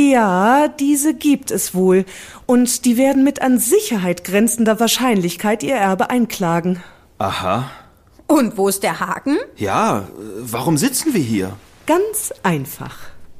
Ja, diese gibt es wohl. Und die werden mit an Sicherheit grenzender Wahrscheinlichkeit ihr Erbe einklagen. Aha. Und wo ist der Haken? Ja, warum sitzen wir hier? Ganz einfach.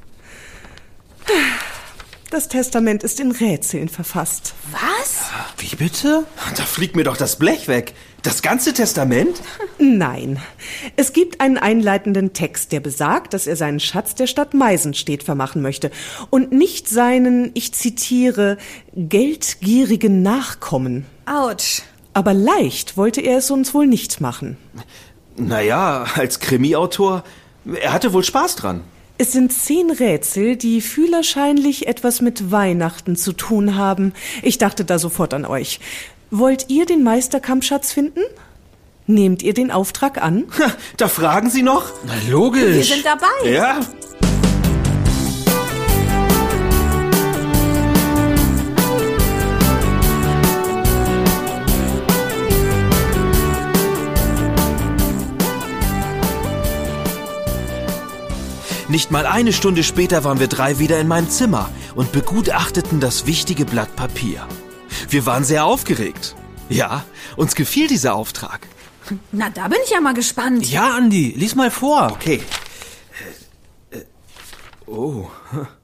Das Testament ist in Rätseln verfasst. Was? Wie bitte? Da fliegt mir doch das Blech weg. Das ganze Testament? Nein. Es gibt einen einleitenden Text, der besagt, dass er seinen Schatz der Stadt Meisenstedt vermachen möchte und nicht seinen, ich zitiere, geldgierigen Nachkommen. Autsch. Aber leicht wollte er es uns wohl nicht machen. Naja, als Krimi-Autor, er hatte wohl Spaß dran. Es sind 10 Rätsel, die fühlerscheinlich etwas mit Weihnachten zu tun haben. Ich dachte da sofort an euch. Wollt ihr den Meisterkampfschatz finden? Nehmt ihr den Auftrag an? Da fragen Sie noch? Na, logisch. Wir sind dabei. Ja. Nicht mal eine Stunde später waren wir 3 wieder in meinem Zimmer und begutachteten das wichtige Blatt Papier. Wir waren sehr aufgeregt. Ja, uns gefiel dieser Auftrag. Na, da bin ich ja mal gespannt. Ja, Andi, lies mal vor. Okay. Oh.